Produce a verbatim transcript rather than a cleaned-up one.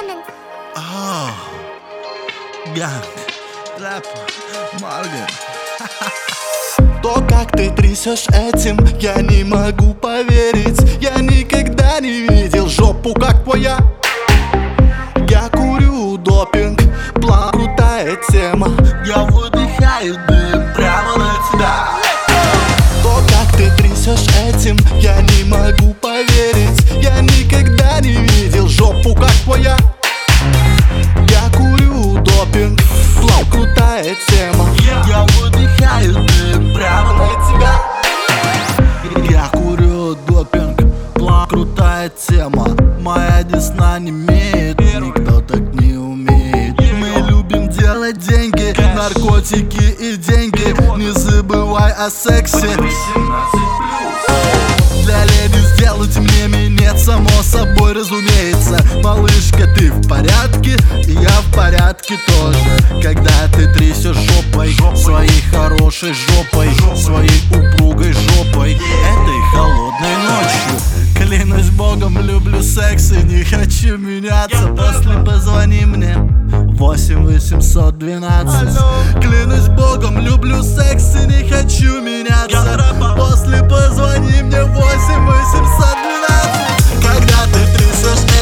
Entertainment. Oh, Ганг, Рэп, Морган. То, как ты трясешь этим, я не могу поверить. Я никогда не видел жопу, как твоя. Я курю допинг, план крутая тема. Я выдыхаю дым прямо на тебя. То, как ты трясешь этим, я не могу поверить. Я никогда не видел жопу, как твоя. Я курю допинг, план крутая тема. Я выдыхаю дым прямо на тебя. Я курю допинг, план крутая тема. Моя десна не имеет, никто так не умеет. Мы любим делать деньги, наркотики и деньги. Не забывай о сексе. Для леди сделать мне минет, само собой разумеется. Малышка, ты в порядке? И я в порядке тоже. Когда ты трясешь жопой, своей хорошей жопой, своей упругой жопой, этой холодной ночью. Клянусь богом, люблю секс и не хочу меняться. После позвони мне восемь восемьсот двенадцать. Клянусь богом, люблю секс и не хочу меняться. После позвони мне восемь восемьсот двенадцать. Когда ты трясешь